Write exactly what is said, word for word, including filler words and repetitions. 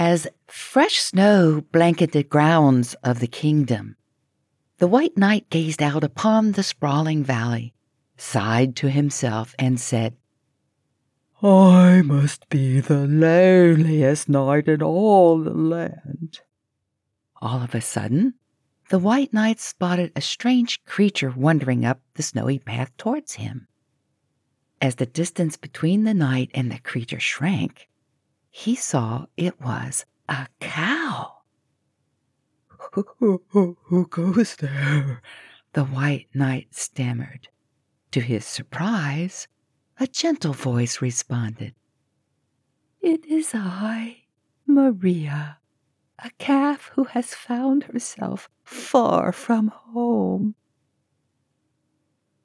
As fresh snow blanketed the grounds of the kingdom, the White Knight gazed out upon the sprawling valley, sighed to himself, and said, "I must be the loneliest knight in all the land." All of a sudden, the White Knight spotted a strange creature wandering up the snowy path towards him. As the distance between the knight and the creature shrank, he saw it was a cow. Who, who, who, who goes there? The White Knight stammered. To his surprise, a gentle voice responded, "It is I, Maria, a calf who has found herself far from home."